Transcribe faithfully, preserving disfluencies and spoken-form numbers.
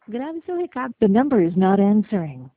Grave seu recado. The number is not answering.